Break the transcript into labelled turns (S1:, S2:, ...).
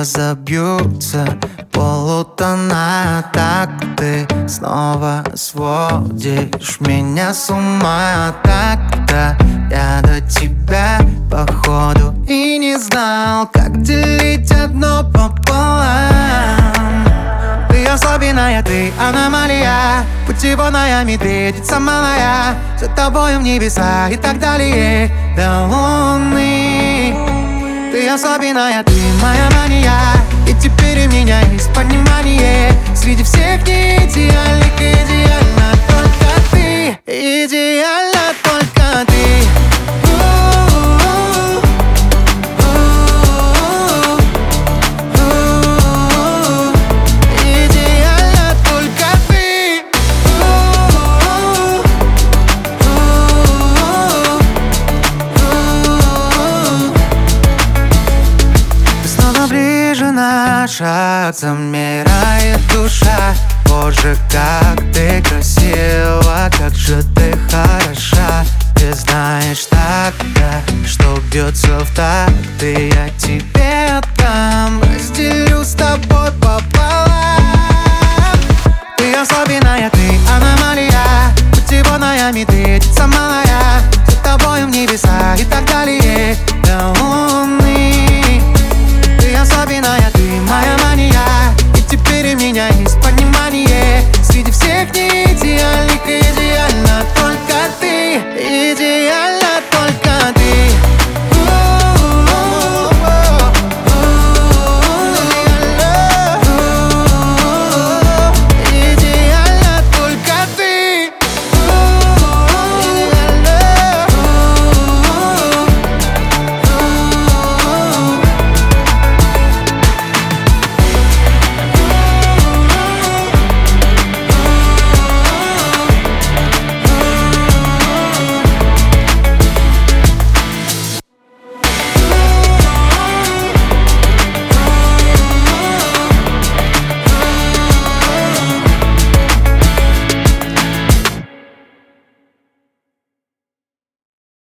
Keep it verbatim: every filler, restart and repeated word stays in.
S1: разобьются полутона. Так ты снова сводишь меня с ума. Так-то я до тебя походу и не знал, как делить одно пополам. Ты особенная, ты аномалия, путеводная медведица малая, за тобою в небеса и так далее до луны. Ты особенная, ты моя мания, и теперь у меня есть понимание: среди всех не идеальных идеально только ты, идеально только ты. Шаг замирает душа. Боже, как ты красива, как же ты хороша. Ты знаешь так-то, что бьется в такт, и я тебе отдам, разделю с тобой пополам. Ты особенная, ты аномалия, путеводная медведица малая, за тобой в небеса и так далее до луны. Ты особенная, ты моя мания, и теперь у меня есть понимание: среди всех не идеальных идеально только ты, идеально только ты.